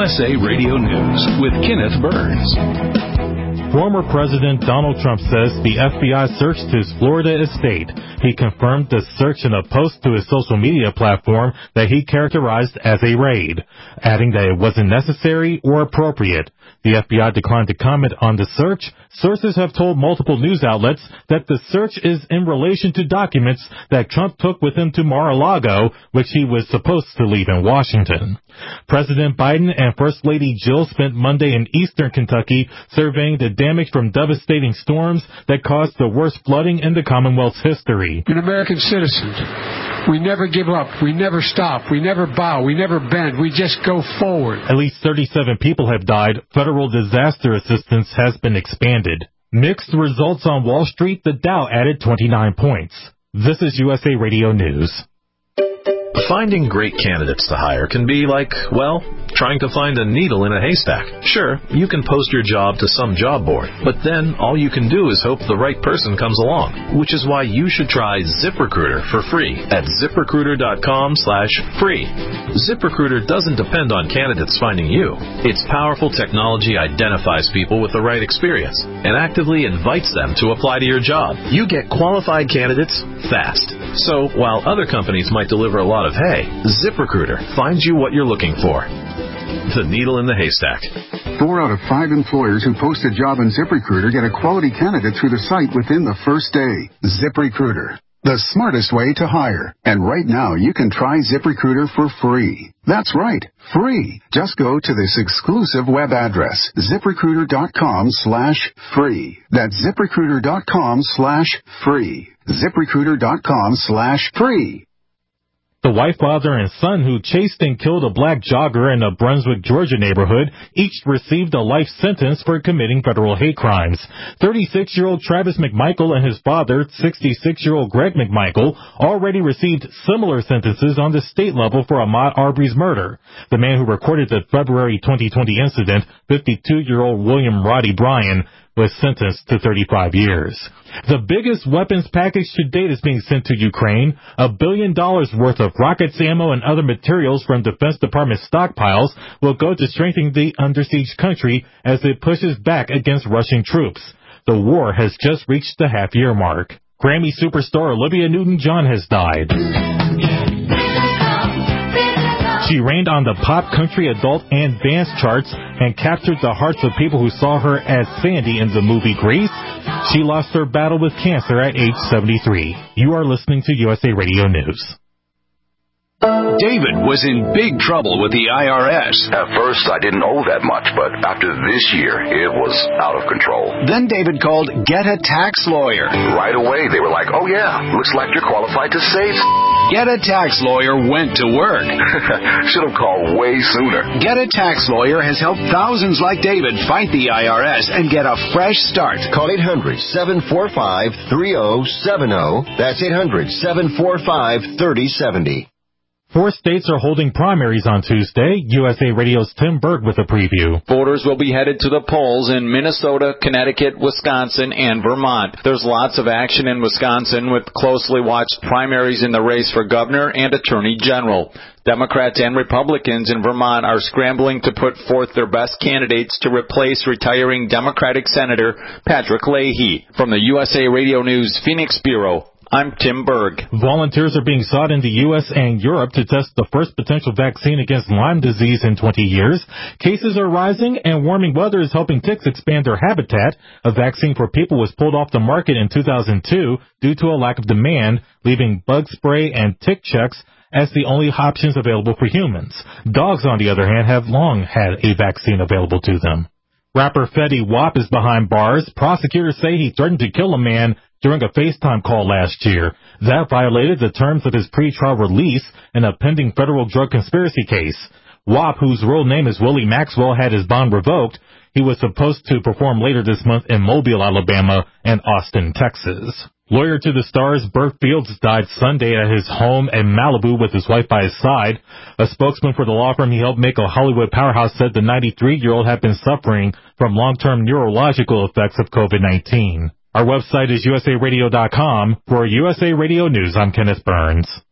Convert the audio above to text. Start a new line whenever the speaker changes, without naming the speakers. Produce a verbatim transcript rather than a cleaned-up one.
S A Radio News with Kenneth Burns.
Former President Donald Trump says the F B I searched his Florida estate. He confirmed the search in a post to his social media platform that he characterized as a raid, adding that it wasn't necessary or appropriate. The F B I declined to comment on the search. Sources have told multiple news outlets that the search is in relation to documents that Trump took with him to Mar-a-Lago, which he was supposed to leave in Washington. President Biden and First Lady Jill spent Monday in eastern Kentucky surveying the damage from devastating storms that caused the worst flooding in the Commonwealth's history.
An American citizen. We never give up. We never stop. We never bow. We never bend. We just go forward.
At least thirty-seven people have died. Federal disaster assistance has been expanded. Mixed results on Wall Street. The Dow added twenty-nine points. This is U S A Radio News.
Finding great candidates to hire can be like, well, trying to find a needle in a haystack. Sure, you can post your job to some job board, but then all you can do is hope the right person comes along, which is why you should try ZipRecruiter for free at ZipRecruiter.com slash free. ZipRecruiter doesn't depend on candidates finding you. Its powerful technology identifies people with the right experience and actively invites them to apply to your job. You get qualified candidates fast. So while other companies might deliver a lot of hay, ZipRecruiter finds you what you're looking for. The needle in the haystack.
Four out of five employers who post a job on ZipRecruiter get a quality candidate through the site within the first day. ZipRecruiter, the smartest way to hire. And right now, you can try ZipRecruiter for free. That's right, free. Just go to this exclusive web address, ZipRecruiter.com slash free. That's ZipRecruiter.com slash free. ZipRecruiter.com slash free.
The white father and son who chased and killed a black jogger in a Brunswick, Georgia neighborhood each received a life sentence for committing federal hate crimes. thirty-six-year-old Travis McMichael and his father, sixty-six-year-old Greg McMichael, already received similar sentences on the state level for Ahmaud Arbery's murder. The man who recorded the February twenty twenty incident, fifty-two-year-old William Roddy Bryan, was sentenced to thirty-five years. The biggest weapons package to date is being sent to Ukraine. A billion dollars worth of rockets, ammo, and other materials from Defense Department stockpiles will go to strengthening the under-siege country as it pushes back against Russian troops. The war has just reached the half-year mark. Grammy superstar Olivia Newton-John has died. She reigned on the pop, country, adult, and dance charts and captured the hearts of people who saw her as Sandy in the movie Grease. She lost her battle with cancer at age seventy-three. You are listening to U S A Radio News.
David was in big trouble with the I R S.
At first, I didn't owe that much, but after this year, it was out of control.
Then David called Get a Tax Lawyer.
Right away, they were like, oh yeah, looks like you're qualified to save.
Get a Tax Lawyer went to work.
Should have called way sooner.
Get a Tax Lawyer has helped thousands like David fight the I R S and get a fresh start.
Call eight hundred, seven four five, three oh seven oh. That's eight hundred, seven four five, three oh seven oh.
Four states are holding primaries on Tuesday. U S A Radio's Tim Berg with a preview.
Voters will be headed to the polls in Minnesota, Connecticut, Wisconsin, and Vermont. There's lots of action in Wisconsin with closely watched primaries in the race for governor and attorney general. Democrats and Republicans in Vermont are scrambling to put forth their best candidates to replace retiring Democratic Senator Patrick Leahy. From the U S A Radio News Phoenix Bureau, I'm Tim Berg.
Volunteers are being sought in the U S and Europe to test the first potential vaccine against Lyme disease in twenty years. Cases are rising, and warming weather is helping ticks expand their habitat. A vaccine for people was pulled off the market in two thousand two due to a lack of demand, leaving bug spray and tick checks as the only options available for humans. Dogs, on the other hand, have long had a vaccine available to them. Rapper Fetty Wap is behind bars. Prosecutors say he threatened to kill a man during a FaceTime call last year. That violated the terms of his pretrial release in a pending federal drug conspiracy case. Wap, whose real name is Willie Maxwell, had his bond revoked. He was supposed to perform later this month in Mobile, Alabama, and Austin, Texas. Lawyer to the stars Burt Fields died Sunday at his home in Malibu with his wife by his side. A spokesman for the law firm he helped make a Hollywood powerhouse said the ninety-three-year-old had been suffering from long-term neurological effects of COVID nineteen. Our website is U S A radio dot com. For U S A Radio News, I'm Kenneth Burns.